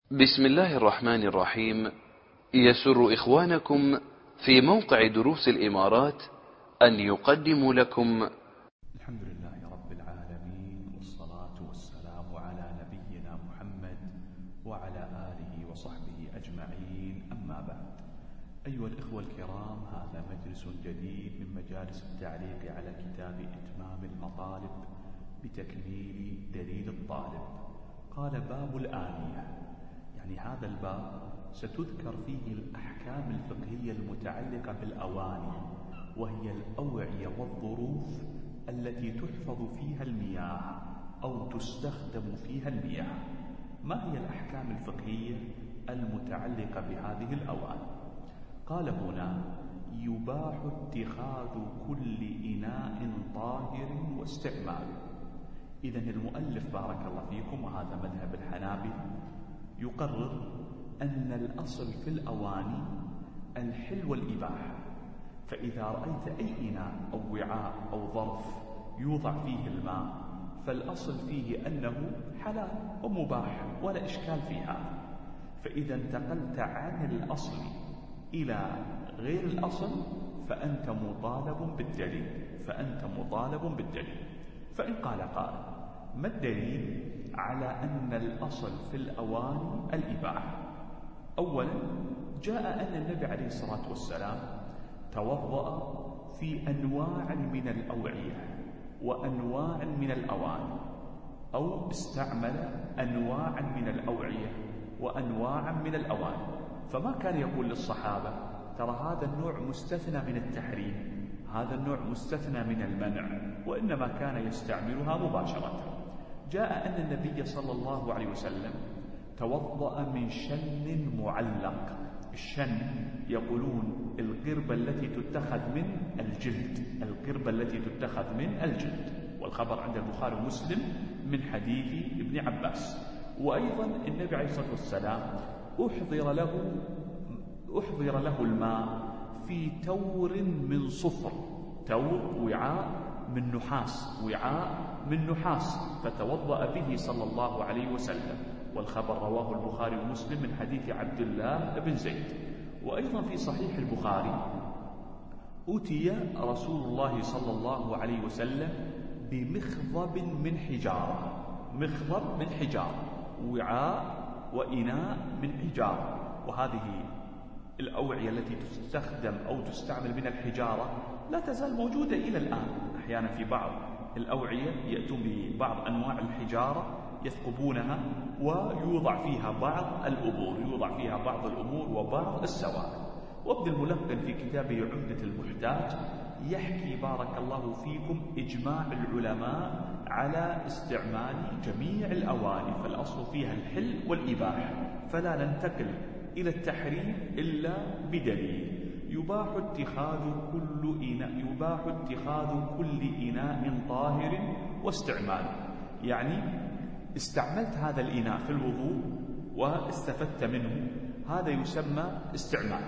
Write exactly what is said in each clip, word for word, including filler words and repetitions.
بسم الله الرحمن الرحيم. يسر إخوانكم في موقع دروس الإمارات أن يقدموا لكم الحمد لله رب العالمين، والصلاة والسلام على نبينا محمد وعلى آله وصحبه أجمعين، أما بعد. أيها الإخوة الكرام، هذا مجلس جديد من مجالس التعليق على كتاب إتمام المطالب بتكميل دليل الطالب. قال: باب الآنية، يعني هذا الباب ستذكر فيه الأحكام الفقهية المتعلقة بالأواني، وهي الأوعية والظروف التي تحفظ فيها المياه أو تستخدم فيها المياه. ما هي الأحكام الفقهية المتعلقة بهذه الأواني؟ قال هنا: يباح اتخاذ كل إناء طاهر واستعماله. إذن المؤلف بارك الله فيكم، وهذا مذهب الحنابلة، يقرر أن الأصل في الأواني الحل والإباحة. فإذا رأيت أي إناء أو وعاء أو ظرف يوضع فيه الماء فالأصل فيه أنه حلال ومباح ولا إشكال في هذا. فإذا انتقلت عن الأصل إلى غير الأصل فأنت مطالب بالدليل فأنت مطالب بالدليل فإن قال قائل: ما الدليل على أن الأصل في الأواني الإباحة؟ أولا، جاء أن النبي عليه الصلاة والسلام توضأ في أنواع من الأوعية وأنواع من الأواني، أو استعمل أنواع من الأوعية وأنواع من الأواني. فما كان يقول للصحابة: ترى هذا النوع مستثنى من التحريم، هذا النوع مستثنى من المنع، وإنما كان يستعملها مباشرة. جاء أن النبي صلى الله عليه وسلم توضأ من شن معلق. الشن يقولون القربة التي تتخذ من الجلد، القربة التي تتخذ من الجلد، والخبر عند البخاري ومسلم من حديث ابن عباس. وأيضا النبي عليه الصلاة والسلام أحضر له أحضر له الماء في تور من صفر، تور وعاء من نحاس، وعاء من نحاس، فتوضأ به صلى الله عليه وسلم، والخبر رواه البخاري ومسلم من حديث عبد الله بن زيد. وأيضا في صحيح البخاري: أتي رسول الله صلى الله عليه وسلم بمخضب من حجارة، مخضب من حجارة، وعاء وإناء من حجارة. وهذه الأوعية التي تستخدم أو تستعمل من الحجارة لا تزال موجودة إلى الآن. أحيانا في بعض الأوعية يأتون ببعض أنواع الحجارة يثقبونها ويوضع فيها بعض الأمور يوضع فيها بعض الأمور وبعض السوائل. وابن الملقن في كتابه عمدة المحتاج يحكي بارك الله فيكم إجماع العلماء على استعمال جميع الأواني، فالأصل فيها الحل والإباحة، فلا ننتقل إلى التحريم إلا بدليل. يباح اتخاذ كل إناء يباح اتخاذ كل إناء طاهر واستعماله. يعني استعملت هذا الإناء في الوضوء واستفدت منه، هذا يسمى استعمال.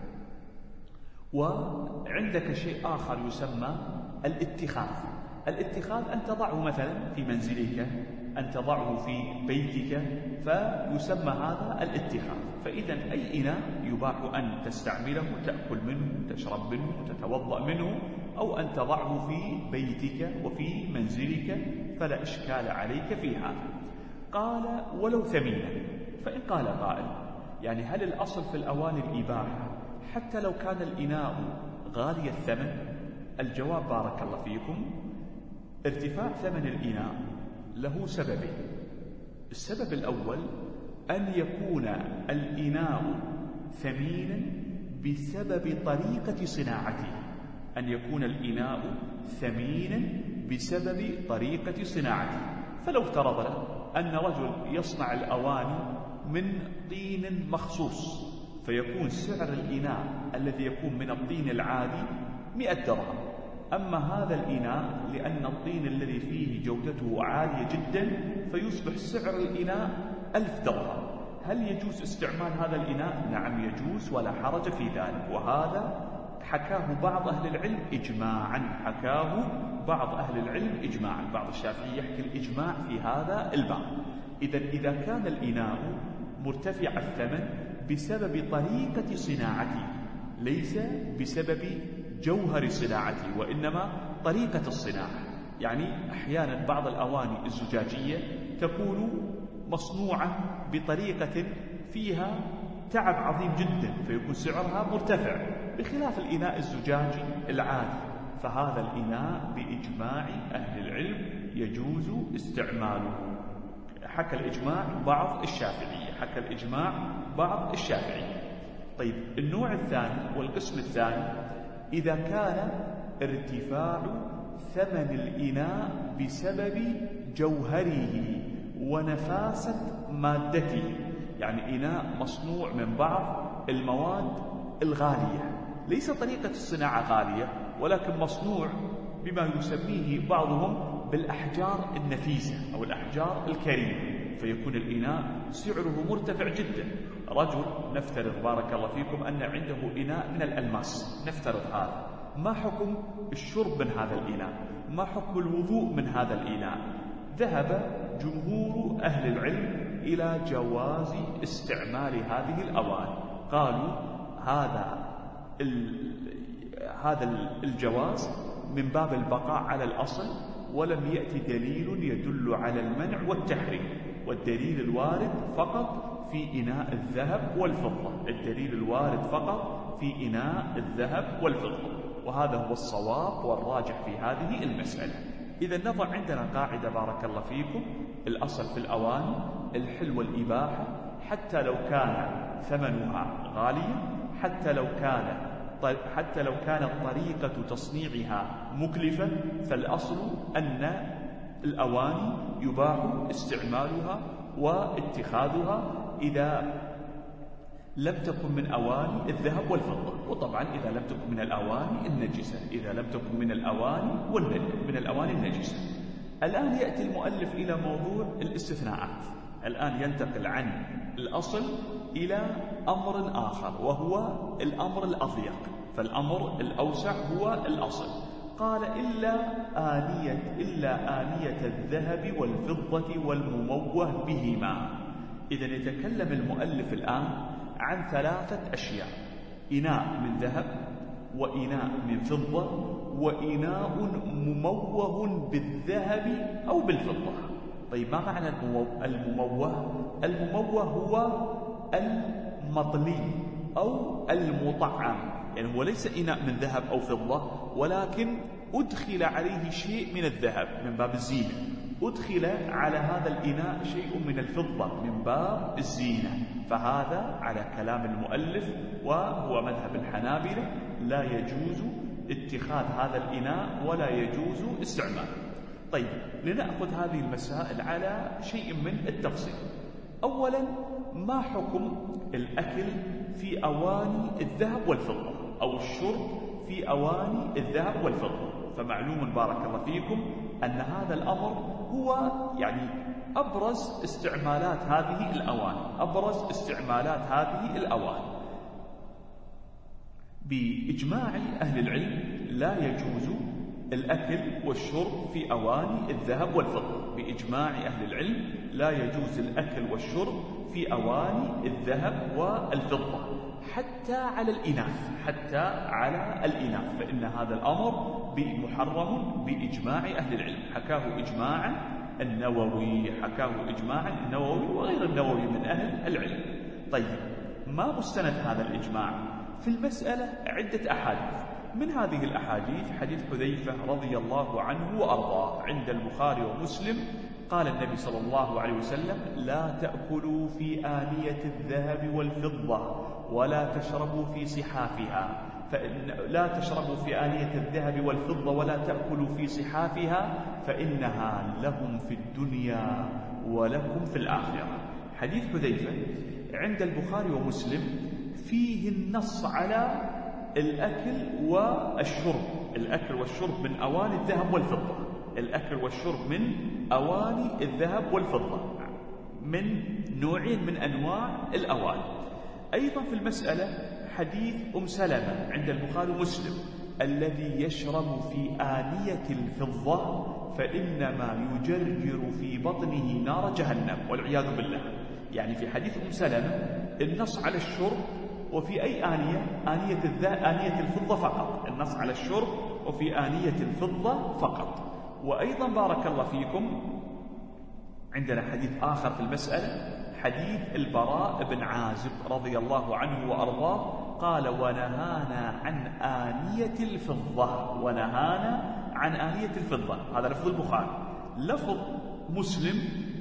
وعندك شيء آخر يسمى الاتخاذ. الاتخاذ أن تضعه مثلا في منزلك، أن تضعه في بيتك، فيسمى هذا الاتخاذ. فإذا أي إناء يباح أن تستعمله، تأكل منه، تشرب منه، تتوضأ منه، أو أن تضعه في بيتك وفي منزلك، فلا إشكال عليك في هذا. قال: ولو ثمينا. فإن قال قائل: يعني هل الأصل في الأواني الإباحة حتى لو كان الإناء غالي الثمن؟ الجواب بارك الله فيكم: ارتفاع ثمن الإناء له سببين. السبب الأول أن يكون الإناء ثمينا بسبب طريقة صناعته، أن يكون الإناء ثمينا بسبب طريقة صناعته. فلو افترضنا أن رجل يصنع الأواني من طين مخصوص، فيكون سعر الإناء الذي يكون من الطين العادي مئة درهم، أما هذا الإناء لأن الطين الذي فيه جودته عالية جدا فيصبح سعر الإناء ألف درهم. هل يجوز استعمال هذا الإناء؟ نعم يجوز ولا حرج في ذلك. وهذا حكاه بعض أهل العلم إجماعا حكاه بعض أهل العلم إجماعا بعض الشافعي يحكي الإجماع في هذا الباب. إذا إذا كان الإناء مرتفع الثمن بسبب طريقة صناعته، ليس بسبب جوهر صناعته، وإنما طريقة الصناعة. يعني أحيانا بعض الأواني الزجاجية تكون مصنوعة بطريقة فيها تعب عظيم جدا فيكون سعرها مرتفع، بخلاف الإناء الزجاجي العادي. فهذا الإناء بإجماع أهل العلم يجوز استعماله. حكى الإجماع بعض الشافعية، حكى الإجماع بعض الشافعية. طيب النوع الثاني والقسم الثاني، إذا كان ارتفاع ثمن الإناء بسبب جوهره ونفاسة مادته، يعني إناء مصنوع من بعض المواد الغالية، ليس طريقة الصناعة غالية ولكن مصنوع بما يسميه بعضهم بالأحجار النفيسة أو الأحجار الكريمة، فيكون الإناء سعره مرتفع جدا. رجل نفترض بارك الله فيكم أن عنده إناء من الألماس، نفترض هذا، ما حكم الشرب من هذا الإناء؟ ما حكم الوضوء من هذا الإناء؟ ذهب جمهور أهل العلم إلى جواز استعمال هذه الأواني، قالوا هذا هذا الجواز من باب البقاء على الأصل، ولم يأتي دليل يدل على المنع والتحريم، والدليل الوارد فقط في إناء الذهب والفضة، الدليل الوارد فقط في إناء الذهب والفضة، وهذا هو الصواب والراجح في هذه المسألة. إذا نضع عندنا قاعدة بارك الله فيكم، الأصل في الأواني الحل والإباحة، حتى لو كان ثمنها غاليا، حتى لو كان حتى لو كانت طريقة تصنيعها مكلفة، فالأصل أن الأواني يباح استعمالها واتخاذها إذا لم تكن من أواني الذهب والفضة، وطبعا إذا لم تكن من الأواني النجسة، إذا لم تكن من الأواني من الأواني النجسة. الآن يأتي المؤلف إلى موضوع الاستثناءات، الآن ينتقل عن الأصل إلى أمر آخر وهو الأمر الأضيق، فالأمر الأوسع هو الأصل. قال إلا آنية إلا آنية الذهب والفضة والمموه بهما. إذا يتكلم المؤلف الآن عن ثلاثة أشياء: إناء من ذهب، وإناء من فضة، وإناء مموه بالذهب أو بالفضة. طيب ما معنى المموه؟ المموه هو المطلي أو المطعم، يعني هو ليس إناء من ذهب أو فضة، ولكن أدخل عليه شيء من الذهب من باب الزينة، أدخل على هذا الإناء شيء من الفضة من باب الزينة، فهذا على كلام المؤلف وهو مذهب الحنابلة لا يجوز اتخاذ هذا الإناء ولا يجوز استعماله. طيب لنأخذ هذه المسائل على شيء من التفصيل. أولا، ما حكم الأكل في أواني الذهب والفضة أو الشرب في أواني الذهب والفضة؟ فمعلوم بارك الله فيكم أن هذا الأمر هو يعني أبرز استعمالات هذه الأواني، أبرز استعمالات هذه الأواني. بإجماع أهل العلم لا يجوز الأكل والشرب في أواني الذهب والفضة، بإجماع أهل العلم لا يجوز الأكل والشرب في أواني الذهب والفضة حتى على الإناث، حتى على الإناث، فإن هذا الأمر محرم بإجماع أهل العلم. حكاه إجماعا النووي، حكاه إجماعا النووي وغير النووي من أهل العلم. طيب ما مستند هذا الإجماع؟ في المسألة عدة أحاديث، من هذه الأحاديث حديث حذيفة رضي الله عنه وأرضاه عند البخاري ومسلم، قال النبي صلى الله عليه وسلم: لا تأكلوا في آنية الذهب والفضة ولا تشربوا في صحافها، فإن لا تشربوا في آنية الذهب والفضة ولا تأكلوا في صحافها فإنها لهم في الدنيا ولكم في الآخرة. حديث حذيفة عند البخاري ومسلم فيه النص على الأكل والشرب، الأكل والشرب من أواني الذهب والفضة، الأكل والشرب من أواني الذهب والفضة، من نوعين من أنواع الأواني. أيضا في المسألة حديث أم سلمة عند البخاري ومسلم: الذي يشرب في آنية الفضة فإنما يجرجر في بطنه نار جهنم والعياذ بالله. يعني في حديث أم سلمة النص على الشرب، وفي أي آنية؟ آنية, آنية الفضة فقط. النص على الشرب وفي آنية الفضة فقط. وأيضا بارك الله فيكم عندنا حديث آخر في المسألة، حديث البراء بن عازب رضي الله عنه وأرضاه قال: ونهانا عن آنية الفضة. ونهانا عن آنية الفضة، هذا لفظ البخاري. لفظ مسلم: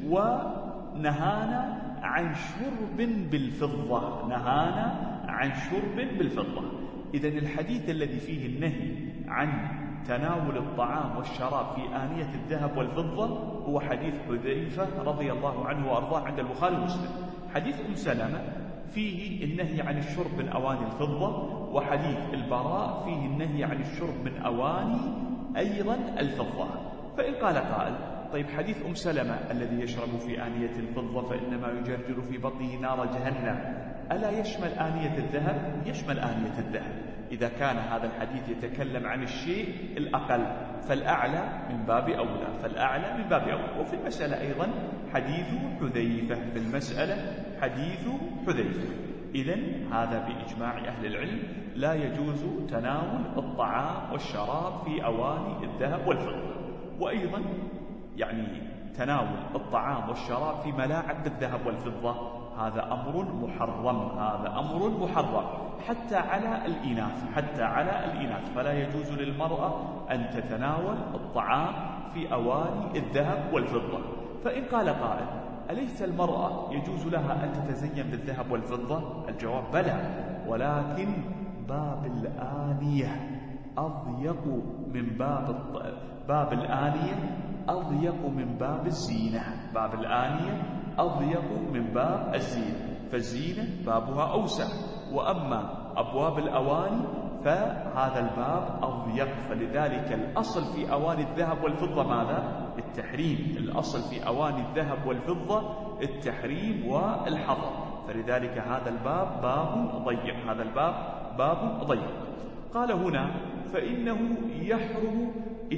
ونهانا عن شرب بالفضة. نهانا عن شرب بالفضة. إذن الحديث الذي فيه النهي عن تناول الطعام والشراب في آنية الذهب والفضة هو حديث حذيفة رضي الله عنه وأرضاه عند البخاري ومسلم. حديث أم سلمة فيه النهي عن الشرب من أواني الفضة، وحديث البراء فيه النهي عن الشرب من أواني أيضا الفضة. فإن قال قائل: طيب حديث أم سلمة الذي يشرب في آنية الفضة فإنما يجرجر في بطنه نار جهنم، ألا يشمل آنية الذهب؟ يشمل آنية الذهب. إذا كان هذا الحديث يتكلم عن الشيء الأقل فالأعلى من باب أولى، فالأعلى من باب أولى. وفي المسألة أيضا حديث حذيفة، في المسألة حديث حذيفة. إذن هذا بإجماع أهل العلم لا يجوز تناول الطعام والشراب في أواني الذهب والفضة. وأيضا يعني تناول الطعام والشراب في ملاعب الذهب والفضة هذا أمر محرم، هذا أمر محرم حتى على الإناث، حتى على الإناث. فلا يجوز للمرأة أن تتناول الطعام في أواني الذهب والفضة. فإن قال قائل: أليس المرأة يجوز لها أن تتزين بالذهب والفضة؟ الجواب: بلى، ولكن باب الآنية أضيق من باب باب الآنية أضيق من باب الزينة. باب الآنية أضيق من باب الزينة، فالزينة بابها أوسع، وأما أبواب الأواني فهذا الباب أضيق. فلذلك الأصل في أواني الذهب والفضة ماذا؟ التحريم. الأصل في أواني الذهب والفضة التحريم والحظر. فلذلك هذا الباب باب ضيق، هذا الباب باب ضيق. قال هنا: فإنه يحرم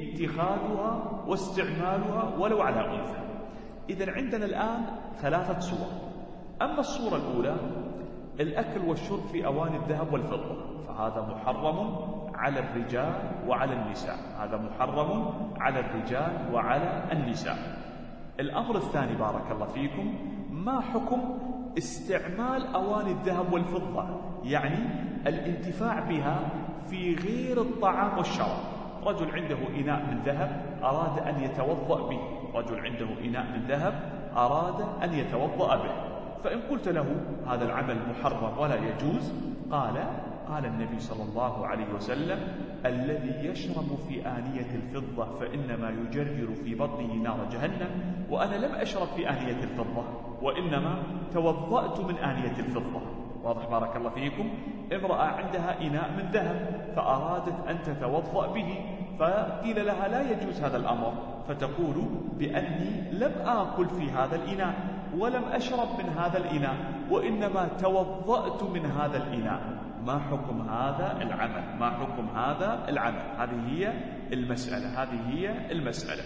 اتخاذها واستعمالها ولو على أنثى. إذن عندنا الآن ثلاثة صور. أما الصورة الأولى الأكل والشرب في أواني الذهب والفضة، فهذا محرم على الرجال وعلى النساء، هذا محرم على الرجال وعلى النساء. الأمر الثاني بارك الله فيكم: ما حكم استعمال أواني الذهب والفضة، يعني الانتفاع بها في غير الطعام والشراب. رجل عنده إناء من ذهب أراد أن يتوضأ به، رجل عنده إناء من ذهب أراد أن يتوضأ به، فإن قلت له هذا العمل محرم ولا يجوز، قال قال النبي صلى الله عليه وسلم: الذي يشرب في آنية الفضة فإنما يجرجر في بطنه نار جهنم، وأنا لم أشرب في آنية الفضة وإنما توضأت من آنية الفضة. واضح بارك الله فيكم؟ امرأة عندها إناء من ذهب فأرادت أن تتوضأ به، فقيل لها لا يجوز هذا الأمر، فتقول بأني لم آكل في هذا الإناء ولم أشرب من هذا الإناء وإنما توضأت من هذا الإناء. ما حكم هذا العمل؟ ما حكم هذا العمل؟ هذه هي المسألة، هذه هي المسألة.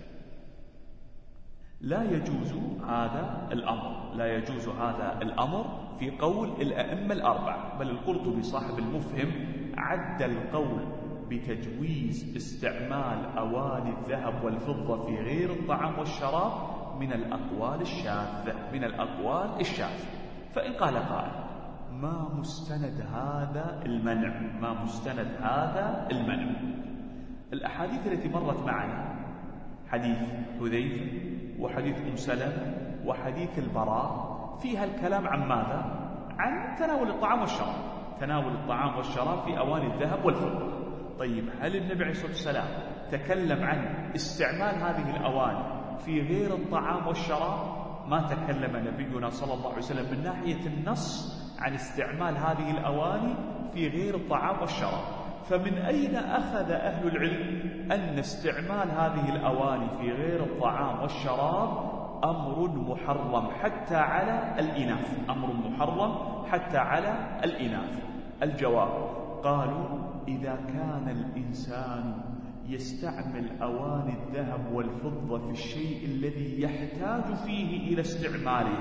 لا يجوز هذا الأمر، لا يجوز هذا الأمر في قول الأئمة الأربعة، بل القرطبي صاحب المفهم عد القول بتجويز استعمال أواني الذهب والفضة في غير الطعام والشراب من الأقوال الشاذة، من الأقوال الشاذة. فإن قال قائل: ما مستند هذا المنع؟ ما مستند هذا المنع؟ الأحاديث التي مرت معنا حديث حذيفة وحديث أم سلمة وحديث البراء فيها الكلام عن ماذا؟ عن تناول الطعام والشراب، تناول الطعام والشراب في أواني الذهب والفضة. طيب هل النبي عليه الصلاة والسلام تكلم عن استعمال هذه الأواني في غير الطعام والشراب؟ ما تكلم نبينا صلى الله عليه وسلم من ناحية النص عن استعمال هذه الأواني في غير الطعام والشراب. فمن أين أخذ أهل العلم أن استعمال هذه الأواني في غير الطعام والشراب أمر محرم حتى على الإناث، أمر محرم حتى على الإناث؟ الجواب: قالوا إذا كان الإنسان يستعمل أواني الذهب والفضة في الشيء الذي يحتاج فيه إلى استعمالها،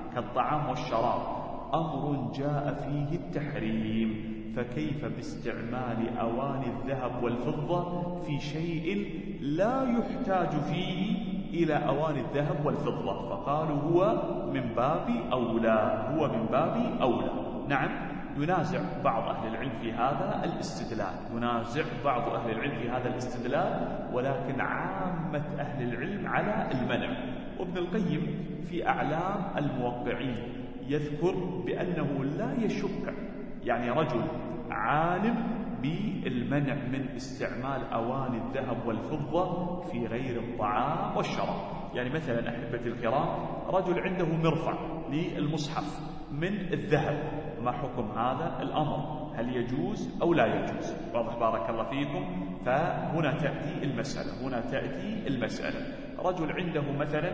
كالطعام والشراب أمر جاء فيه التحريم، فكيف باستعمال أواني الذهب والفضة في شيء لا يحتاج فيه إلى أواني الذهب والفضة؟ فقالوا هو من باب أولى، هو من باب أولى. نعم، ينازع بعض أهل العلم في هذا الاستدلال، ينازع بعض أهل العلم في هذا الاستدلال، ولكن عامة أهل العلم على المنع. وابن القيم في أعلام الموقعين يذكر بأنه لا يشك، يعني رجل عالم بالمنع من استعمال أواني الذهب والفضة في غير الطعام والشراب. يعني مثلا أحبتي الكرام، رجل عنده مرفع للمصحف من الذهب، ما حكم هذا الأمر؟ هل يجوز أو لا يجوز؟ واضح بارك الله فيكم. فهنا تأتي المسألة، هنا تأتي المسألة رجل عنده مثلا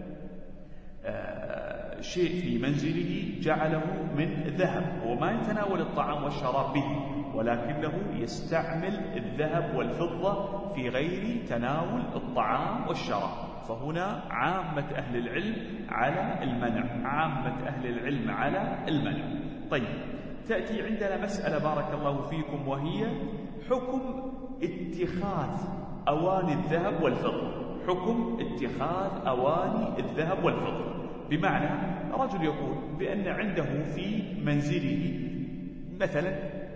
آه شيء في منزله جعله من ذهب، هو ما يتناول الطعام والشراب به، ولكنه يستعمل الذهب والفضة في غير تناول الطعام والشراب، فهنا عامة أهل العلم على المنع، عامة أهل العلم على المنع. طيب، تأتي عندنا مسألة بارك الله فيكم، وهي حكم اتخاذ أواني الذهب والفضة، حكم اتخاذ أواني الذهب والفضة. بمعنى رجل يقول بأن عنده في منزله مثلا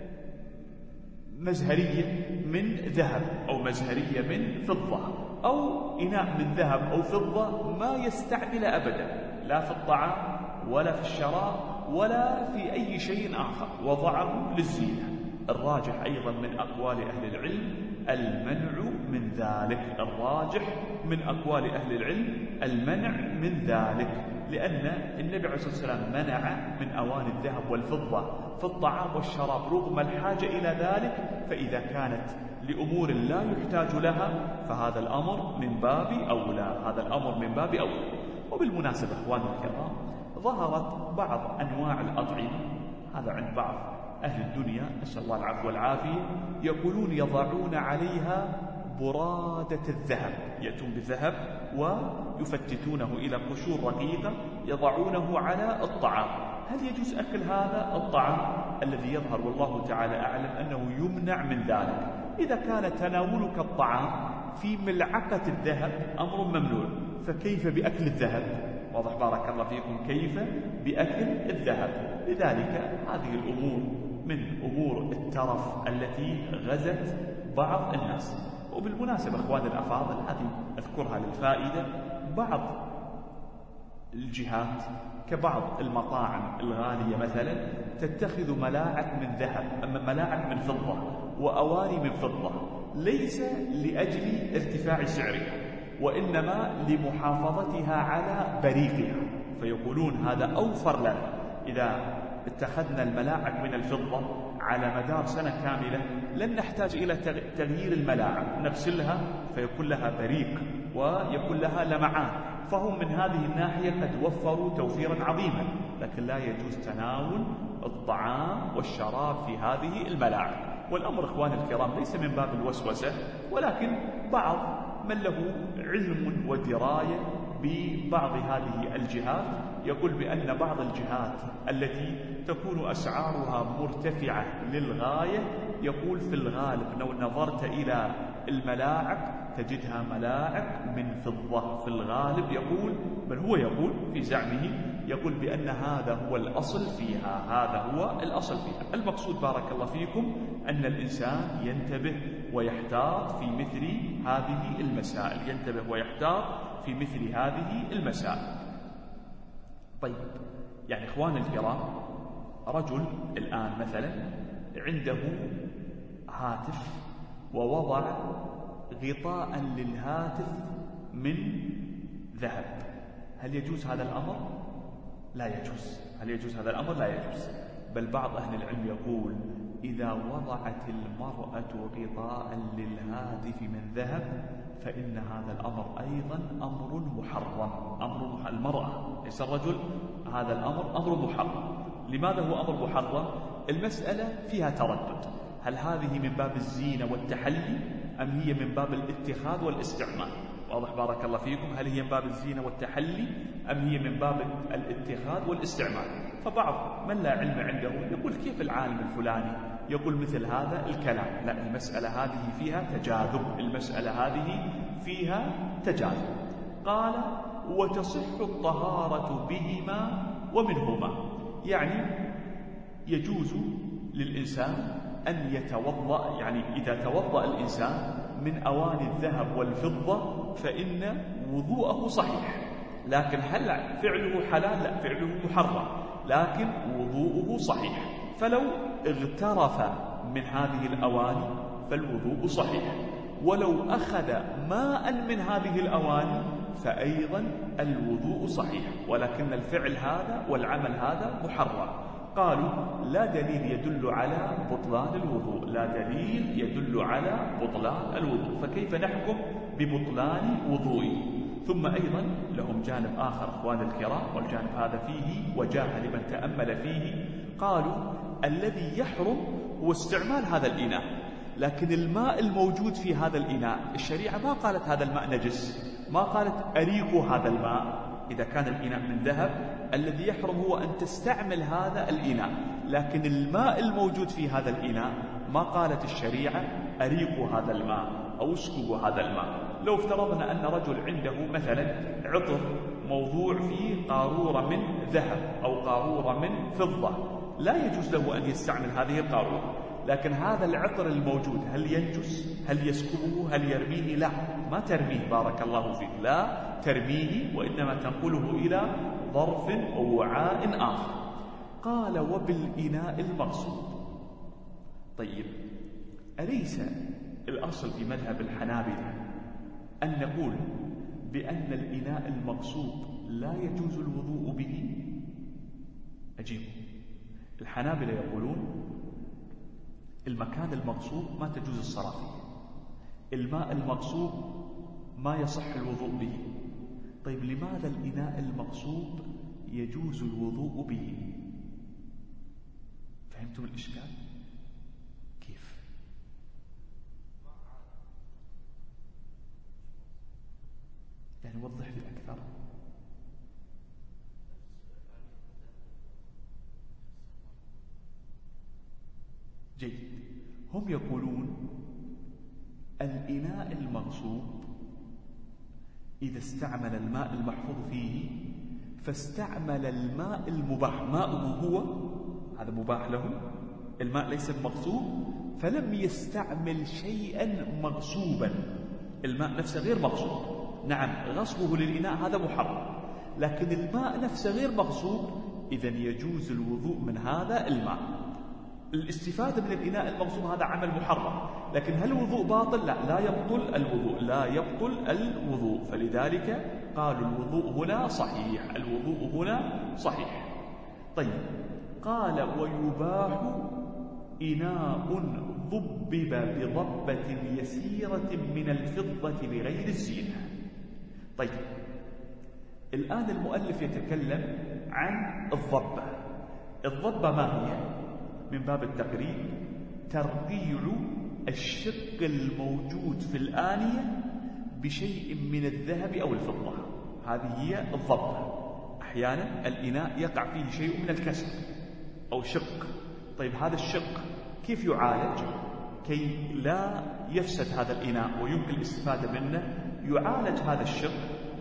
مزهرية من ذهب أو مزهرية من فضة أو إناء من ذهب أو فضة ما يستعمل أبدا، لا في الطعام ولا في الشراب ولا في أي شيء آخر، وضعه للزينة. الراجح أيضا من أقوال أهل العلم المنع من ذلك، الراجح من أقوال أهل العلم المنع من ذلك، لأن النبي عليه الصلاة والسلام منع من أواني الذهب والفضة في الطعام والشراب رغم الحاجة إلى ذلك، فإذا كانت لأمور لا يحتاج لها فهذا الأمر من باب أولى، هذا الأمر من باب أولى. وبالمناسبة أخواني الكرام، ظهرت بعض أنواع الأطعمة، هذا عند بعض أهل الدنيا نسأل الله العفو والعافية، يقولون يضعون عليها برادة الذهب، يأتون بالذهب ويفتتونه إلى قشور رقيقة يضعونه على الطعام. هل يجوز أكل هذا الطعام؟ الذي يظهر والله تعالى أعلم أنه يمنع من ذلك. إذا كان تناولك الطعام في ملعقة الذهب أمر ممنوع، فكيف بأكل الذهب؟ واضح بارك الله فيكم، كيف بأكل الذهب؟ لذلك هذه الأمور من أمور الترف التي غزت بعض الناس. وبالمناسبة أخواني الأفاضل، هذه أذكرها للفائدة، بعض الجهات كبعض المطاعم الغالية مثلا تتخذ ملاعق من ذهب، أما ملاعق من فضة وأواني من فضة، ليس لأجل ارتفاع سعرها، وإنما لمحافظتها على بريقها، فيقولون هذا أوفر لنا. إذا اتخذنا الملاعق من الفضة على مدار سنة كاملة لن نحتاج إلى تغيير الملاعق، نغسلها فيكون لها بريق ويكون لها لمعان، فهم من هذه الناحية قد وفروا توفيرا عظيما. لكن لا يجوز تناول الطعام والشراب في هذه الملاعق. والأمر إخواني الكرام ليس من باب الوسوسة، ولكن بعض من له علم ودراية ببعض هذه الجهات يقول بأن بعض الجهات التي تكون أسعارها مرتفعة للغاية، يقول في الغالب لو نظرت إلى الملاعق تجدها ملاعق من فضة في الغالب، يقول بل هو يقول في زعمه يقول بأن هذا هو الأصل فيها، هذا هو الأصل فيها. المقصود بارك الله فيكم أن الإنسان ينتبه ويحتاط في مثل هذه المسائل، ينتبه ويحتاط في مثل هذه المسائل. طيب، يعني إخواني الكرام، رجل الآن مثلا عنده هاتف ووضع غطاء للهاتف من ذهب، هل يجوز هذا الأمر؟ لا يجوز. هل يجوز هذا الأمر؟ لا يجوز. بل بعض أهل العلم يقول إذا وضعت المرأة غطاء للهاتف من ذهب فإن هذا الأمر أيضا أمر محرم، أمر المرأة ليس الرجل، هذا الأمر أمر محرم. لماذا هو أمر محرم؟ المسألة فيها تردد، هل هذه من باب الزينة والتحلي أم هي من باب الاتخاذ والاستعمال؟ واضح بارك الله فيكم؟ هل هي من باب الزينة والتحلي أم هي من باب الاتخاذ والاستعمال؟ فبعض من لا علم عنده يقول كيف العالم الفلاني يقول مثل هذا الكلام؟ لا، المسألة هذه فيها تجاذب، المسألة هذه فيها تجاذب. قال وتصح الطهارة بهما ومنهما، يعني يجوز للإنسان أن يتوضأ، يعني إذا توضأ الإنسان من أواني الذهب والفضة فإن وضوءه صحيح. لكن هل فعله حلال؟ لا، فعله محرم، لكن وضوءه صحيح. فلو اغترف من هذه الأواني فالوضوء صحيح، ولو أخذ ماء من هذه الأواني فأيضا الوضوء صحيح، ولكن الفعل هذا والعمل هذا محرم. قالوا لا دليل يدل على بطلان الوضوء، لا دليل يدل على بطلان الوضوء، فكيف نحكم ببطلان وضوئه؟ ثم أيضا لهم جانب آخر أخوان الكرام، والجانب هذا فيه وجاء لمن تأمل فيه. قالوا الذي يحرم هو استعمال هذا الإناء، لكن الماء الموجود في هذا الإناء الشريعة ما قالت هذا الماء نجس، ما قالت أريقوا هذا الماء. إذا كان الإناء من ذهب الذي يحرم هو أن تستعمل هذا الإناء، لكن الماء الموجود في هذا الإناء ما قالت الشريعة أريقوا هذا الماء أو اسكبوا هذا الماء. لو افترضنا أن رجل عنده مثلا عطر موضوع فيه قارورة من ذهب أو قارورة من فضة، لا يجوز له أن يستعمل هذه القارورة، لكن هذا العطر الموجود هل ينجس؟ هل يسكبه؟ هل يرميه؟ لا، ما ترميه بارك الله فيك، لا ترميه، وإنما تنقله إلى ظرف أو وعاء آخر. قال وبالإناء المقصود. طيب، أليس الأصل في مذهب الحنابلة أن نقول بأن الإناء المقصود لا يجوز الوضوء به؟ أجيب، الحنابلة يقولون المكان المقصود ما تجوز الصلاة فيه، الماء المقصود ما يصح الوضوء به. طيب لماذا الإناء المقصود يجوز الوضوء به؟ فهمتم الإشكال؟ كيف؟ يعني وضح لي أكثر. جيد، هم يقولون الإناء المقصود إذا استعمل الماء المحفوظ فيه فاستعمل الماء المباح، ماءه هو هذا مباح له، الماء ليس مغصوب، فلم يستعمل شيئا مغصوبا، الماء نفسه غير مغصوب. نعم، غصبه للإناء هذا محرم، لكن الماء نفسه غير مغصوب، إذن يجوز الوضوء من هذا الماء. الاستفادة من الإناء المغصوب هذا عمل محرم، لكن هل الوضوء باطل؟ لا، لا يبطل الوضوء، لا يبطل الوضوء. فلذلك قالوا الوضوء هنا صحيح، الوضوء هنا صحيح. طيب، قال ويباح إناء ضبب بضبة يسيرة من الفضة لغير الزينة. طيب، الآن المؤلف يتكلم عن الضبة. الضبة ما هي؟ من باب التقريب ترقيع الشق الموجود في الآنية بشيء من الذهب أو الفضة، هذه هي الضبة. أحيانا الإناء يقع فيه شيء من الكسر أو شق. طيب، هذا الشق كيف يعالج كي لا يفسد هذا الإناء ويمكن الاستفادة منه؟ يعالج هذا الشق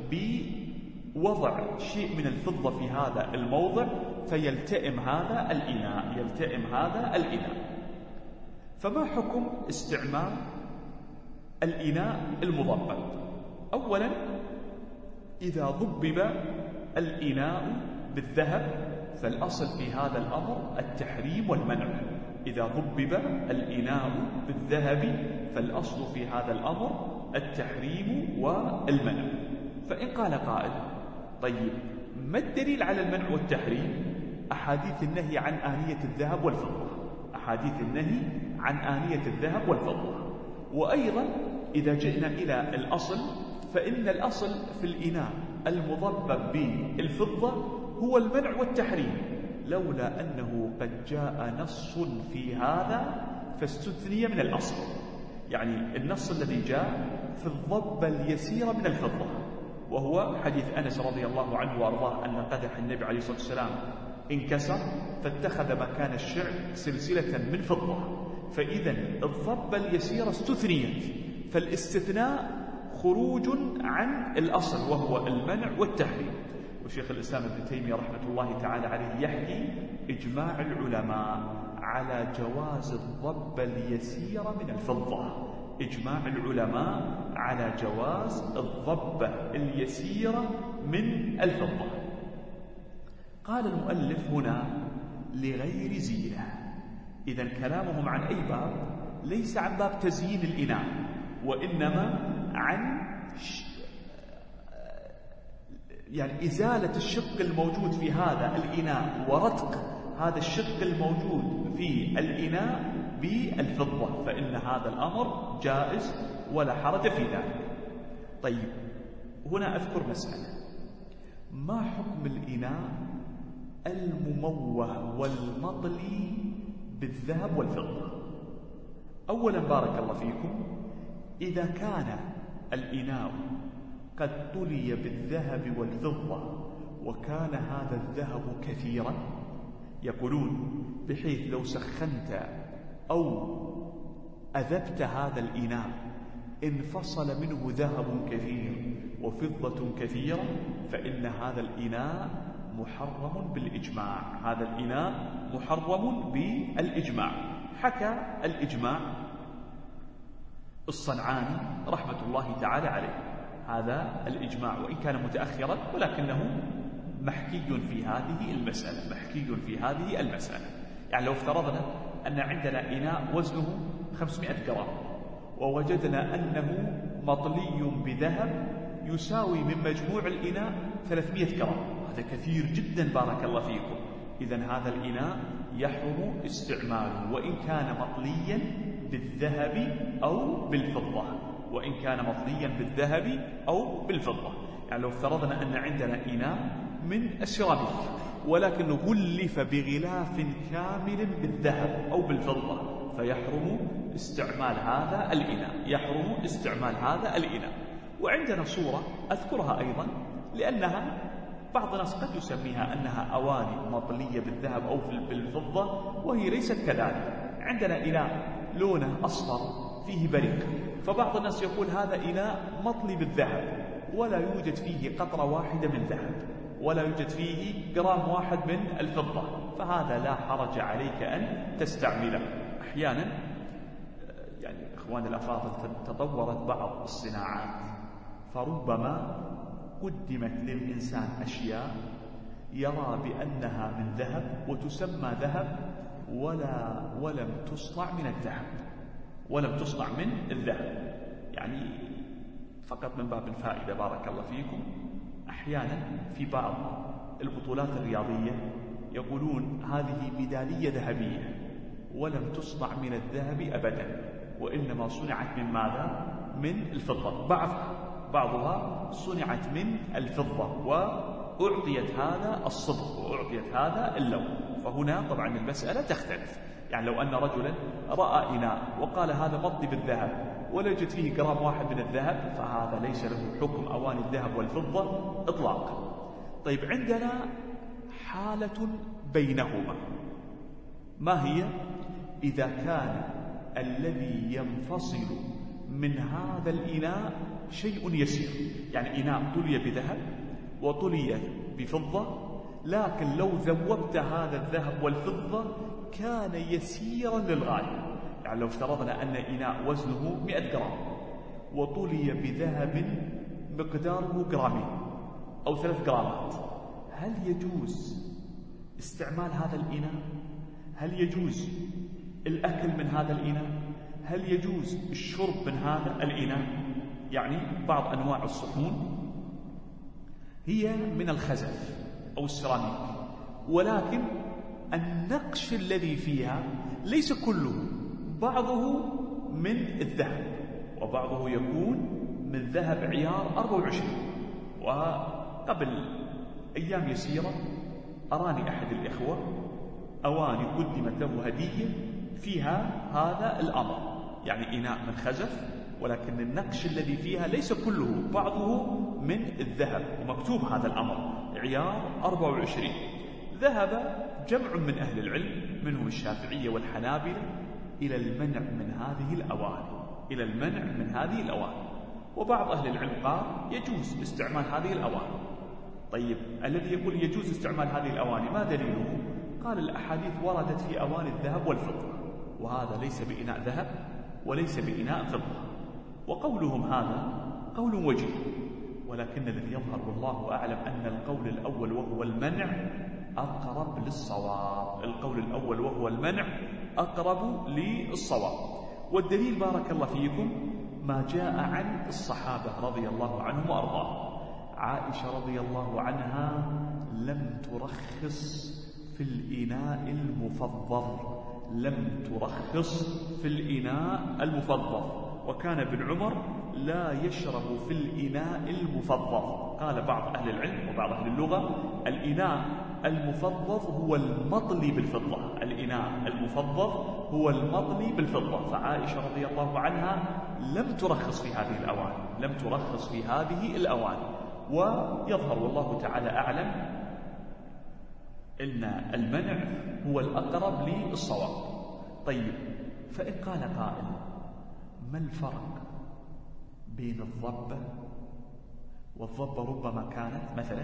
بوضع شيء من الفضة في هذا الموضع فيلتئم هذا الإناء، يلتئم هذا الإناء. فما حكم استعمال الإناء المضبب؟ أولا، إذا ضبب الإناء بالذهب فالأصل في هذا الأمر التحريم والمنع. إذا ضبب الإناء بالذهب فالأصل في هذا الأمر التحريم والمنع. فإن قال قائل طيب ما الدليل على المنع والتحريم؟ أحاديث النهي عن آنية الذهب والفضة، أحاديث النهي عن آنية الذهب والفضة. وأيضا إذا جئنا إلى الأصل فإن الأصل في الإناء المضبب بالفضة هو المنع والتحريم، لولا أنه قد جاء نص في هذا فاستثني من الأصل. يعني النص الذي جاء في الضبة اليسيرة من الفضة، وهو حديث أنس رضي الله عنه وأرضاه أن قدح النبي عليه الصلاة والسلام انكسر فاتخذ مكان الشعر سلسلة من فضة. فإذا الضبة اليسيرة استثنيت، فالاستثناء خروج عن الأصل وهو المنع والتحريم. وشيخ الإسلام ابن تيمية رحمة الله تعالى عليه يحكي إجماع العلماء على جواز الضبة اليسيرة من الفضة، إجماع العلماء على جواز الضبة اليسيرة من الفضة. قال المؤلف هنا لغير زينة، إذن كلامهم عن أي باب؟ ليس عن باب تزيين الإناء، وإنما عن يعني إزالة الشق الموجود في هذا الإناء ورتق هذا الشق الموجود في الإناء بالفضة، فإن هذا الأمر جائز ولا حرج في ذلك. طيب هنا أذكر مسألة، ما حكم الإناء المموه والمطلي بالذهب والفضة؟ أولا بارك الله فيكم، إذا كان الإناء قد طلي بالذهب والفضة وكان هذا الذهب كثيرا، يقولون بحيث لو سخنت أو أذبت هذا الإناء انفصل منه ذهب كثير وفضة كثيرة، فإن هذا الإناء محرم بالإجماع، هذا الإناء محرم بالإجماع. حكى الإجماع الصنعاني رحمة الله تعالى عليه هذا الإجماع، وإن كان متأخرا ولكنه محكي في هذه المسألة، محكي في هذه المسألة. يعني لو افترضنا أن عندنا إناء وزنه خمسمائة جرام ووجدنا أنه مطلي بذهب يساوي من مجموع الإناء ثلاثمائة جرام، هذا كثير جدا بارك الله فيكم. إذن هذا الإناء يحرم استعماله وإن كان مطليا بالذهب أو بالفضة، وإن كان مطليا بالذهب أو بالفضة. يعني لو افترضنا أن عندنا إناء من السيراميك ولكن غلف بغلاف كامل بالذهب أو بالفضة، فيحرم استعمال هذا الإناء، يحرم استعمال هذا الإناء. وعندنا صورة أذكرها أيضا لأنها بعض الناس قد يسميها أنها أواني مطلية بالذهب أو بالفضة وهي ليست كذلك. عندنا إناء لونه أصفر فيه بريق، فبعض الناس يقول هذا إناء مطلي بالذهب ولا يوجد فيه قطرة واحدة من ذهب ولا يوجد فيه جرام واحد من الفضة، فهذا لا حرج عليك أن تستعمله. أحيانا يعني إخوان الأفاضل تطورت بعض الصناعات، فربما قدمت للإنسان أشياء يرى بأنها من ذهب وتسمى ذهب ولا ولم تصنع من الذهب ولم تصنع من الذهب. يعني فقط من باب الفائدة بارك الله فيكم، أحيانا في بعض البطولات الرياضية يقولون هذه ميدالية ذهبية ولم تصنع من الذهب أبدا، وإنما صنعت من ماذا؟ من الفضة. بعضها بعضها صنعت من الفضة وأعطيت هذا الصبغ وأعطيت هذا اللون. فهنا طبعا المسألة تختلف. يعني لو أن رجلا رأى إناء وقال هذا مطلي بالذهب ولا يوجد فيه جرام واحد من الذهب، فهذا ليس له حكم أواني الذهب والفضة إطلاقا. طيب عندنا حالة بينهما، ما هي؟ إذا كان الذي ينفصل من هذا الإناء شيء يسير، يعني إناء طلي بذهب وطلي بفضة، لكن لو ذوبت هذا الذهب والفضة كان يسيرا للغاية. يعني لو افترضنا أن إناء وزنه مئة جرام وطلي بذهب مقداره جرامين أو ثلاث جرامات، هل يجوز استعمال هذا الإناء؟ هل يجوز الأكل من هذا الإناء؟ هل يجوز الشرب من هذا الإناء؟ يعني بعض أنواع الصحون هي من الخزف أو السيراميك، ولكن النقش الذي فيها ليس كله، بعضه من الذهب وبعضه يكون من ذهب عيار أربعة وعشرين. وقبل أيام يسيرة أراني أحد الإخوة أواني قدمت له هدية فيها هذا الأمر، يعني إناء من خزف، ولكن النقش الذي فيها ليس كله، بعضه من الذهب، ومكتوب هذا الأمر عيار أربعة وعشرين. ذهب جمع من أهل العلم منهم الشافعية والحنابلة إلى المنع من هذه الأواني، إلى المنع من هذه الأواني، وبعض أهل العلم قال يجوز استعمال هذه الأواني. طيب الذي يقول يجوز استعمال هذه الأواني ما دليله؟ قال الأحاديث وردت في أواني الذهب والفضة، وهذا ليس بإناء ذهب وليس بإناء فضة، وقولهم هذا قول وجيه، ولكن الذي يظهر والله أعلم أن القول الأول وهو المنع أقرب للصواب. القول الأول وهو المنع أقرب للصواب، والدليل بارك الله فيكم ما جاء عن الصحابة رضي الله عنهم وأرضاهم. عائشة رضي الله عنها لم ترخص في الإناء المفضل، لم ترخص في الإناء المفضل، وكان ابن عمر لا يشرب في الإناء المفضل. قال بعض أهل العلم وبعض أهل اللغة الإناء المفضل هو المطلي بالفضة، الإناء المفضل هو المطلي بالفضة. فعائشة رضي الله عنها لم ترخص في هذه الأواني، لم ترخص في هذه الأواني، ويظهر والله تعالى أعلم إن المنع هو الأقرب للصواب. طيب فإن قال قائل ما الفرق بين الضبة والضبة ربما كانت مثلا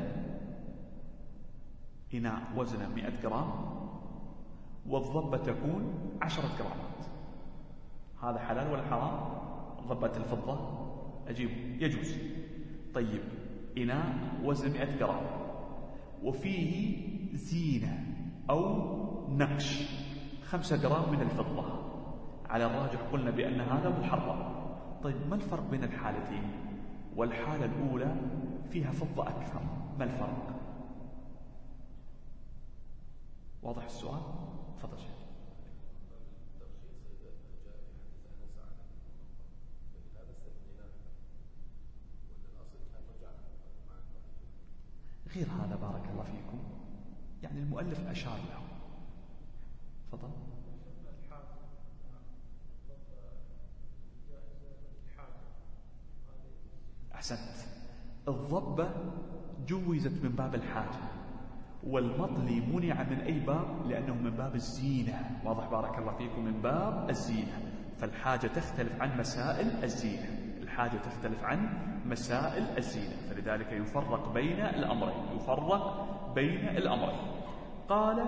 إناء وزنه مئة جرام والضبة تكون عشرة جرامات، هذا حلال ولا حرام؟ ضبة الفضة أجيب يجوز. طيب إناء وزن مئة جرام وفيه زينة أو نقش خمسة جرام من الفضة، على الراجح قلنا بأن هذا محرم. طيب ما الفرق بين الحالتين؟ والحالة الأولى فيها فضة أكثر، ما الفرق؟ واضح السؤال؟ تفضل شيخ. غير هذا بارك الله فيكم، يعني المؤلف أشار له. تفضل. أحسنت. الضبة جوزت من باب الحاجة، والمطلي منع من أي باب؟ لأنه من باب الزينة. واضح بارك الله فيكم، من باب الزينة. فالحاجة تختلف عن مسائل الزينة، الحاجة تختلف عن مسائل الزينة، فلذلك يفرق بين الأمرين، يفرق بين الأمرين. قال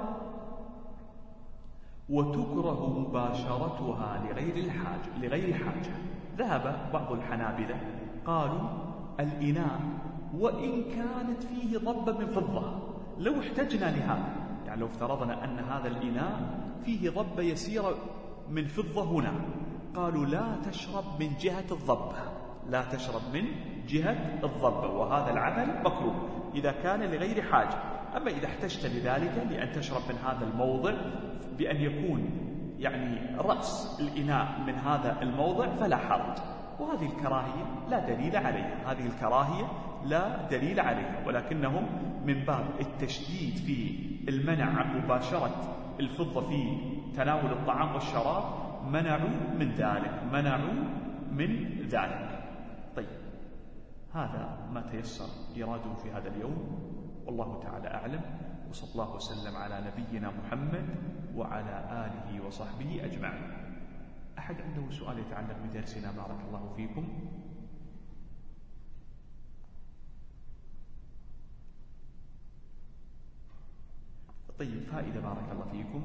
وتكره مباشرتها لغير الحاجة لغير حاجة. ذهب بعض الحنابلة قالوا الإناء وإن كانت فيه ضبة من فضة، لو احتجنا لهذا، يعني لو افترضنا أن هذا الإناء فيه ضبة يسيرة من فضة هنا، قالوا لا تشرب من جهة الضبة، لا تشرب من جهة الضبة، وهذا العمل مكروه إذا كان لغير حاجة. أما إذا احتجت لذلك لأن تشرب من هذا الموضع بأن يكون يعني رأس الإناء من هذا الموضع فلا حرج، وهذه الكراهية لا دليل عليها، هذه الكراهية لا دليل عليها، ولكنهم من باب التشديد في المنع عن مباشرة الفضة في تناول الطعام والشراب منعوا من ذلك، منعوا من ذلك. طيب هذا ما تيسر إراده في هذا اليوم، والله تعالى أعلم، وصلى الله وسلم على نبينا محمد وعلى آله وصحبه أجمعين. أحد عنده سؤال يتعلق بدرسنا؟ بارك الله فيكم. طيب فائدة بارك الله فيكم.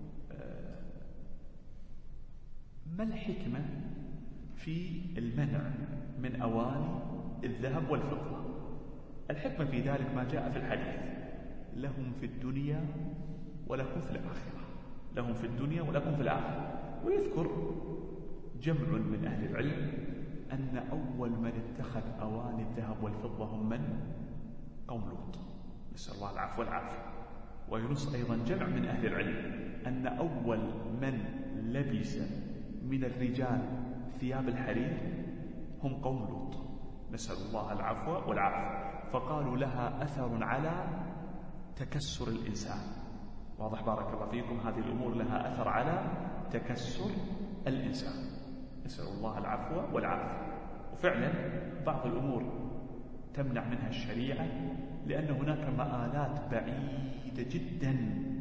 ما الحكمة في المنع من أواني الذهب والفضة؟ الحكمة في ذلك ما جاء في الحديث: لهم في الدنيا ولكم في الآخرة، لهم في الدنيا ولكم في الآخرة. ويذكر جمع من أهل العلم أن أول من اتخذ أواني الذهب والفضة هم من؟ قوم لوط، نسأل الله العفو والعافية. وينص أيضا جمع من أهل العلم أن أول من لبس من الرجال ثياب الحرير هم قوم لوط، نسأل الله العفو والعافية. فقالوا لها أثر على تكسر الإنسان. واضح بارك الله فيكم، هذه الأمور لها أثر على تكسر الإنسان. نسأل الله العفو والعافية. وفعلا بعض الأمور تمنع منها الشريعة لأن هناك مآلات بعيدة جدا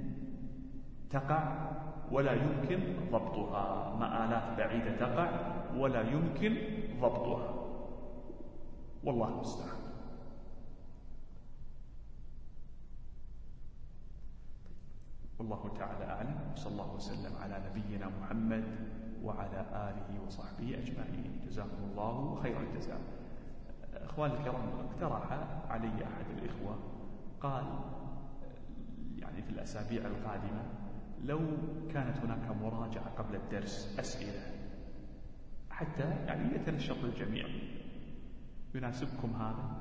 تقع ولا يمكن ضبطها، مآلات بعيدة تقع ولا يمكن ضبطها، والله المستعان. والله تعالى أعلم، وصلى الله وسلم على نبينا محمد وعلى آله وصحبه أجمعين. جزاكم الله خير الجزاء. أخواني الكرام، اقترح علي أحد الإخوة قال يعني في الأسابيع القادمة لو كانت هناك مراجعة قبل الدرس، أسئلة حتى يعني يتنشط الجميع، يناسبكم هذا؟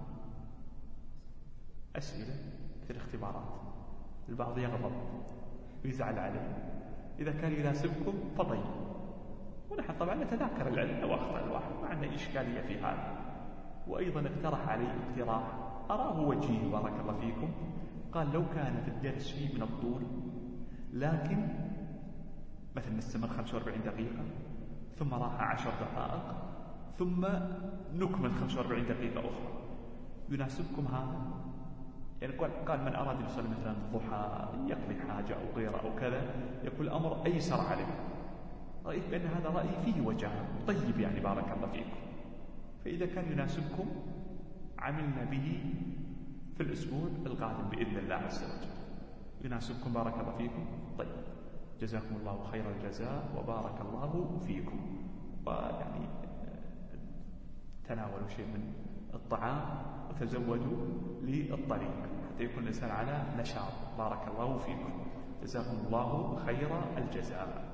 أسئلة في الاختبارات، البعض يغضب ويزعل عليه، إذا كان يناسبكم فطيب، ونحن طبعا نتذاكر العلم وأخطأ الواحد، ما عندنا إشكالية في هذا. وأيضا اقترح علي اقتراح أراه وجيه بارك الله فيكم، قال لو كان في الدرس شيء من الطول لكن مثلا نستمر خمسة وأربعين دقيقة ثم راح عشر دقائق ثم نكمل خمسة وأربعين دقيقة أخرى، يناسبكم هذا؟ يعني قال من أراد يصلي مثلا الضحى يقضي حاجة أو غيره أو كذا، يقول الأمر أيسر عليه. رأيت بأن هذا رأي فيه وجهة طيب يعني بارك الله فيكم، فإذا كان يناسبكم عملنا به في الأسبوع القادم بإذن الله عز وجل. يناسبكم بارك الله فيكم؟ طيب، جزاكم الله خير الجزاء وبارك الله فيكم. ويعني تناولوا شيء من الطعام وتزودوا للطريق حتى يكون الإنسان على نشاط. بارك الله فيكم، جزاكم الله خير الجزاء.